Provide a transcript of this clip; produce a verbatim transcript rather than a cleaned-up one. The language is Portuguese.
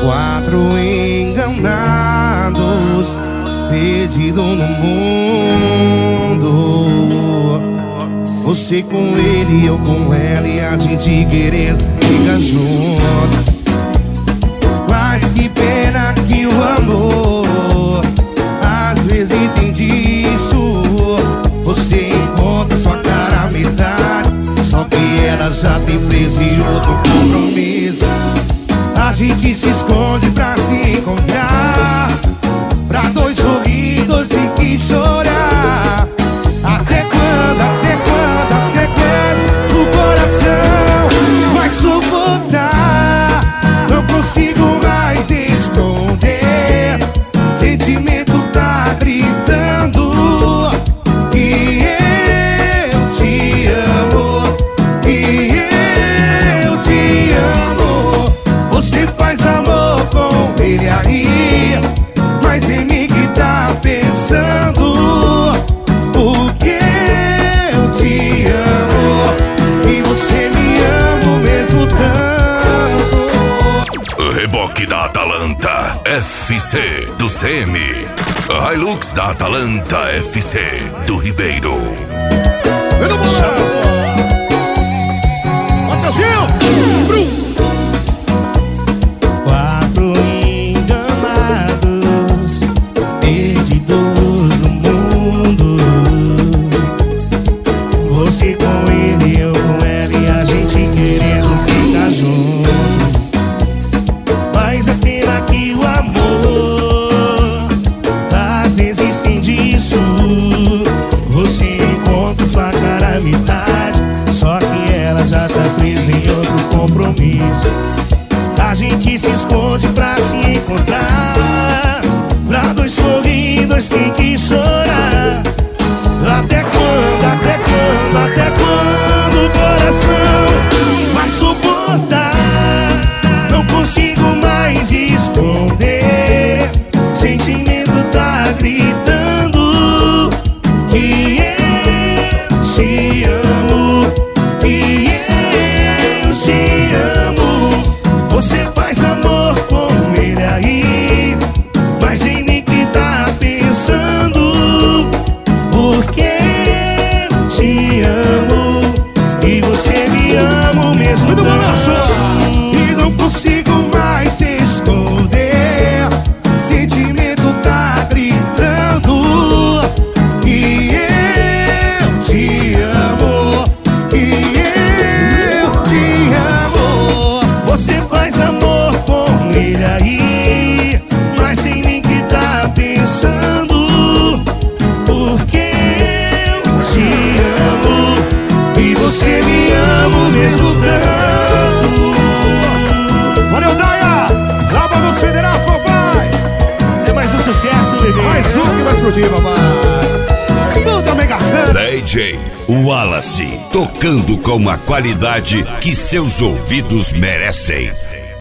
Quatro enganados, perdido no mundo. Você com ele, eu com ela, e a gente querendo ficar junto. Mas que pena que o amor às vezes tem disso. Você encontra sua cara à metade, só que ela já tem preso em outro compromisso. A gente se esconde pra se encontrar, pra dois sorrir, dois ter que chorar. Até quando, até quando, até quando o coração vai suportar? Não consigo mais esconder, sentimento tá gritando que eu te amo, que eu te amo. Você faz amor com ele aí, mas em mim que tá pensando, porque eu te amo e você me ama mesmo tanto. Reboque da Atalanta F C do C M, Hilux da Atalanta F C do Ribeiro. Vendo balanço, Mateuzinho, Bruno. Quatro enganados, perdidos no mundo. Você com ele, eu com ela, e a gente querendo ficar junto. Mas é pena que o amor às vezes tem disso. Você encontra sua cara à metade, só que ela já tá presa em outro compromisso. A gente se esconde pra se encontrar, pra dois sorrir, dois tem que chorar. Até quando, até quando, até quando o coração vai suportar? Não consigo mais esconder, sentimento tá gritando que eu te amo, que eu te amo. Você faz amor com ele aí, mas em mim que tá pensando, porque eu te amo e você me ama mesmo Muito bom, tanto. e não consigo mais esconder, sentimento tá gritando que eu te amo, que eu te amo. Você faz amor com ele aí, mas em mim que tá pensando, porque eu te amo e você me ama mesmo tanto. Valeu, Daia! Lá para os federais, papai! É mais um sucesso, bebê. Mais um que vai explodir, papai! Puta Mega Santa! D J Wallace, tocando com a qualidade que seus ouvidos merecem.